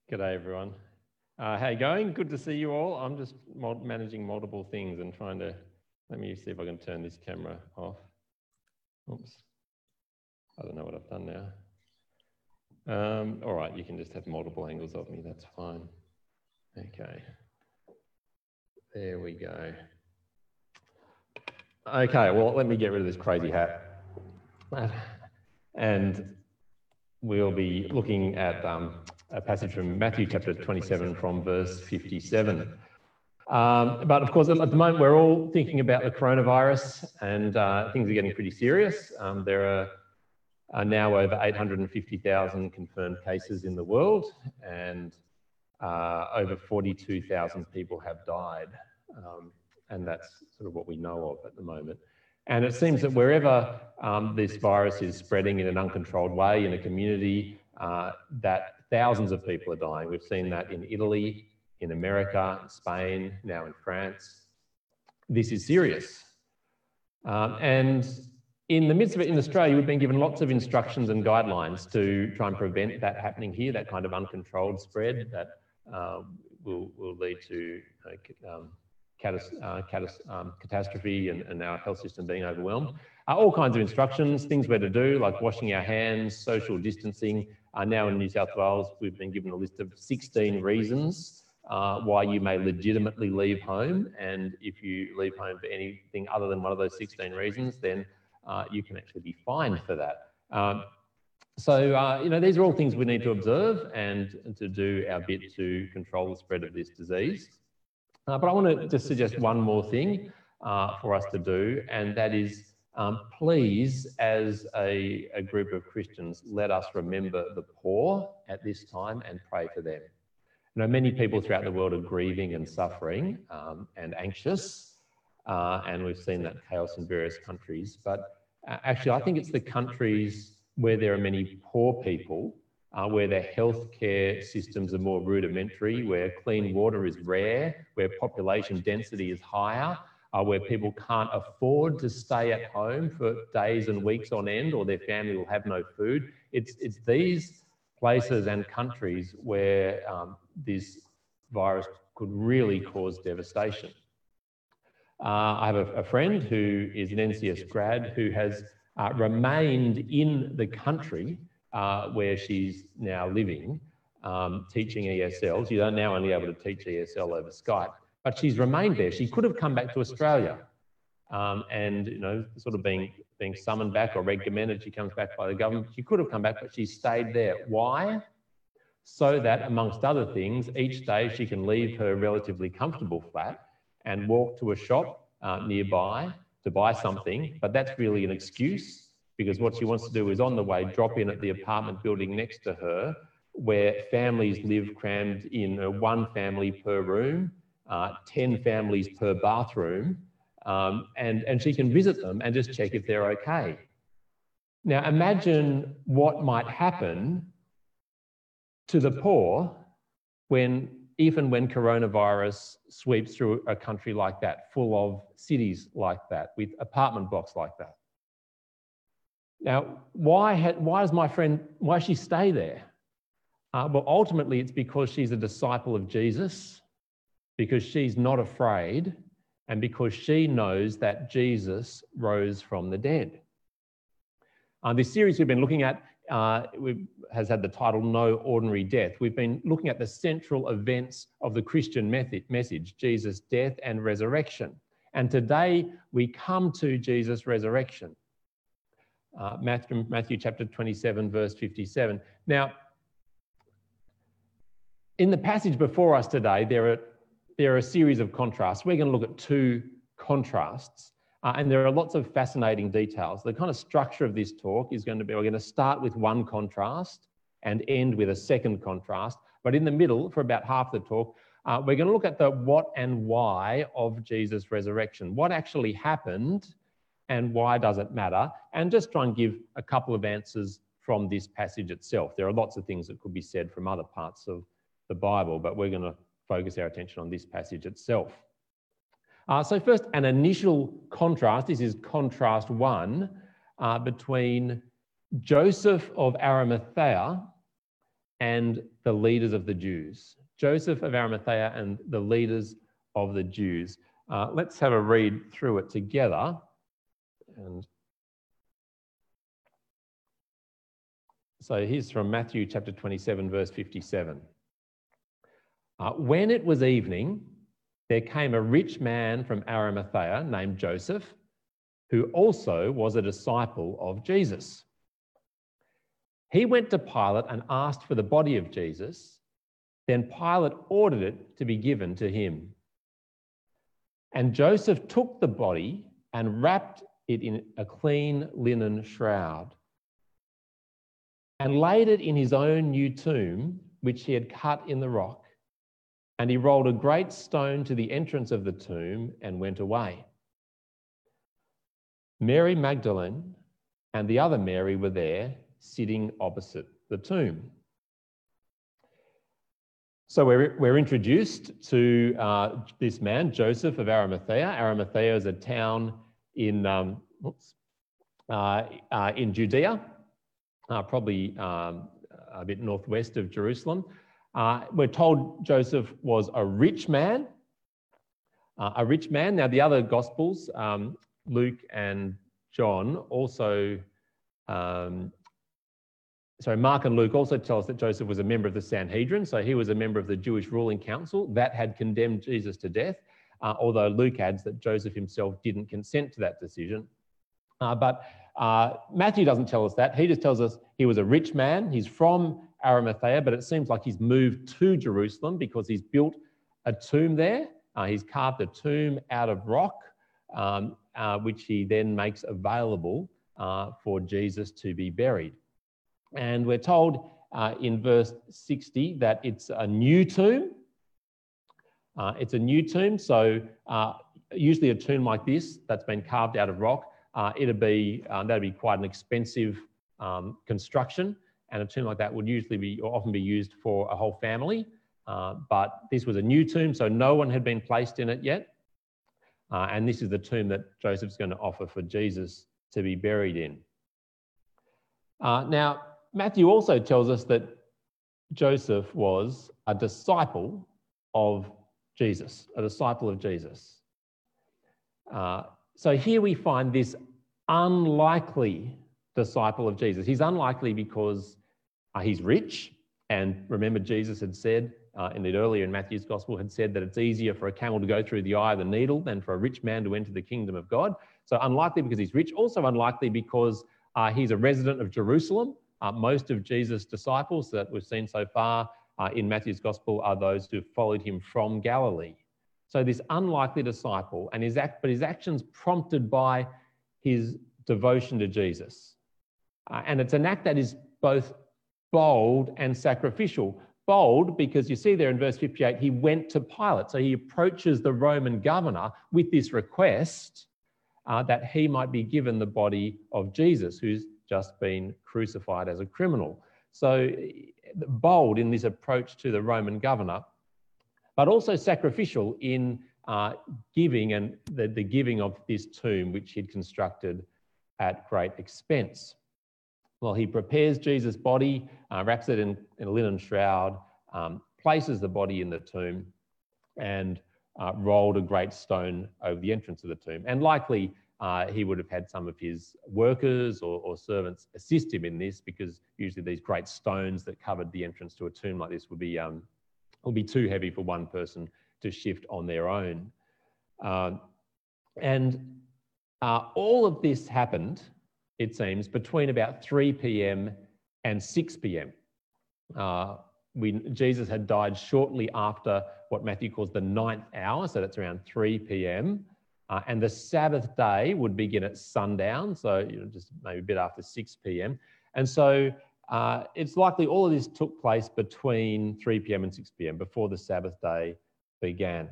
G'day everyone. How you going? Good to see you all. I'm just managing multiple things and trying to, let me see if I can turn this camera off. Oops. I don't know what I've done now. All right, you can just have multiple angles of me, that's fine. Okay. There we go. Okay, well, let me get rid of this crazy hat. And we'll be looking at a passage from Matthew chapter 27 from verse 57. But of course, at the moment, we're all thinking about the coronavirus and things are getting pretty serious. There are now over 850,000 confirmed cases in the world and over 42,000 people have died. And that's sort of what we know of at the moment. And it seems that wherever this virus is spreading in an uncontrolled way in a community, that thousands of people are dying. We've seen that in Italy, in America, in Spain, now in France. This is serious. And in the midst of it in Australia, we've been given lots of instructions and guidelines to try and prevent that happening here, that kind of uncontrolled spread that will lead to catastrophe and our health system being overwhelmed. All kinds of instructions, things where to do, like washing our hands, social distancing. Now in New South Wales, we've been given a list of 16 reasons why you may legitimately leave home. And if you leave home for anything other than one of those 16 reasons, then you can actually be fined for that. You know, these are all things we need to observe and to do our bit to control the spread of this disease. But I want to just suggest one more thing for us to do, and that is please, as a group of Christians, let us remember the poor at this time and pray for them. You know, many people throughout the world are grieving and suffering and anxious, and we've seen that chaos in various countries. But actually, I think it's the countries where there are many poor people, where their healthcare systems are more rudimentary, where clean water is rare, where population density is higher, where people can't afford to stay at home for days and weeks on end, or their family will have no food. It's these places and countries where this virus could really cause devastation. I have a friend who is an NCS grad who has remained in the country where she's now living, teaching ESL. She's now only able to teach ESL over Skype, but she's remained there. She could have come back to Australia and, you know, sort of being summoned back or recommended. She comes back by the government. She could have come back, but she stayed there. Why? So that, amongst other things, each day she can leave her relatively comfortable flat and walk to a shop nearby to buy something, but that's really an excuse, because what she wants to do is on the way drop in at the apartment building next to her, where families live crammed in one family per room, 10 families per bathroom, and she can visit them and just check if they're okay. Now imagine what might happen to the poor even when coronavirus sweeps through a country like that, full of cities like that, with apartment blocks like that. Now, why does my friend, why she stay there? Well, ultimately, it's because she's a disciple of Jesus, because she's not afraid, and because she knows that Jesus rose from the dead. This series we've been looking at has had the title No Ordinary Death. We've been looking at the central events of the Christian message, Jesus' death and resurrection. And today we come to Jesus' resurrection. Matthew chapter 27, verse 57. Now, in the passage before us today, there are a series of contrasts. We're going to look at two contrasts, and there are lots of fascinating details. The kind of structure of this talk is going to be, we're going to start with one contrast and end with a second contrast. But in the middle, for about half the talk, we're going to look at the what and why of Jesus' resurrection. What actually happened and why does it matter? And just try and give a couple of answers from this passage itself. There are lots of things that could be said from other parts of the Bible, but we're going to focus our attention on this passage itself. So first, an initial contrast. This is contrast one between Joseph of Arimathea and the leaders of the Jews. Joseph of Arimathea and the leaders of the Jews. Let's have a read through it together. And so here's from Matthew chapter 27, verse 57. When it was evening, there came a rich man from Arimathea named Joseph, who also was a disciple of Jesus. He went to Pilate and asked for the body of Jesus. Then Pilate ordered it to be given to him. And Joseph took the body and wrapped it in a clean linen shroud and laid it in his own new tomb, which he had cut in the rock. And he rolled a great stone to the entrance of the tomb and went away. Mary Magdalene and the other Mary were there, sitting opposite the tomb. So we're introduced to this man, Joseph of Arimathea. Arimathea is a town in Judea, probably a bit northwest of Jerusalem. We're told Joseph was a rich man. Now the other Gospels, Luke and John also, Mark and Luke also tell us that Joseph was a member of the Sanhedrin, so he was a member of the Jewish ruling council that had condemned Jesus to death, although Luke adds that Joseph himself didn't consent to that decision. But Matthew doesn't tell us that. He just tells us he was a rich man. He's from Arimathea, but it seems like he's moved to Jerusalem because he's built a tomb there. He's carved a tomb out of rock, which he then makes available for Jesus to be buried. And we're told in verse 60 that it's a new tomb. It's a new tomb, so usually a tomb like this that's been carved out of rock, that'd be quite an expensive construction, and a tomb like that would often be used for a whole family. But this was a new tomb, so no one had been placed in it yet. And this is the tomb that Joseph's going to offer for Jesus to be buried in. Now, Matthew also tells us that Joseph was a disciple of Jesus, So here we find this unlikely disciple of Jesus. He's unlikely because he's rich. And remember, Jesus had said, indeed earlier in Matthew's Gospel, had said that it's easier for a camel to go through the eye of the needle than for a rich man to enter the kingdom of God. So unlikely because he's rich, also unlikely because he's a resident of Jerusalem. Most of Jesus' disciples that we've seen so far in Matthew's Gospel are those who followed him from Galilee. So this unlikely disciple, but his actions prompted by his devotion to Jesus. And it's an act that is both bold and sacrificial. Bold because you see there in verse 58, he went to Pilate. So he approaches the Roman governor with this request that he might be given the body of Jesus, who's just been crucified as a criminal. So bold in this approach to the Roman governor, but also sacrificial in giving and the giving of this tomb, which he'd constructed at great expense. Well, he prepares Jesus' body, wraps it in a linen shroud, places the body in the tomb, and rolled a great stone over the entrance of the tomb. And likely he would have had some of his workers or servants assist him in this, because usually these great stones that covered the entrance to a tomb like this would be too heavy for one person to shift on their own. And all of this happened, it seems, between about 3 p.m. and 6 p.m. Jesus had died shortly after what Matthew calls the 9th hour, so that's around 3 p.m. And the Sabbath day would begin at sundown, so just maybe a bit after 6 p.m. And so it's likely all of this took place between 3 p.m. and 6 p.m. before the Sabbath day began.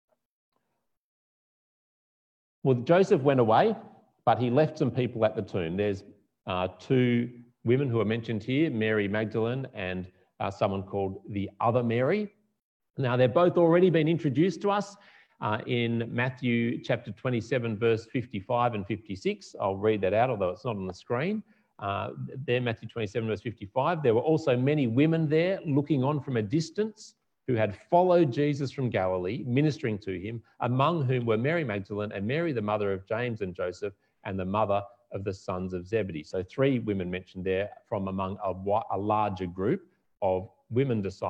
Well, Joseph went away, but he left some people at the tomb. There's 2 women who are mentioned here, Mary Magdalene and someone called the other Mary. Now, they've both already been introduced to us in Matthew chapter 27, verse 55 and 56. I'll read that out, although it's not on the screen. There, Matthew 27, verse 55, there were also many women there looking on from a distance who had followed Jesus from Galilee, ministering to him, among whom were Mary Magdalene and Mary, the mother of James and Joseph, and the mother of the sons of Zebedee. So 3 women mentioned there from among a larger group of women disciples